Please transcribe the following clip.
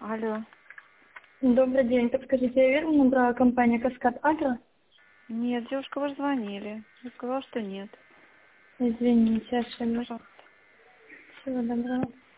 Алло. Добрый день. Подскажите, я верно набрала компания «Каскад Агро»? Нет, девушка, вы же звонили. Я сказала, что нет. Извините, ошиблась. Пожалуйста. Всего доброго.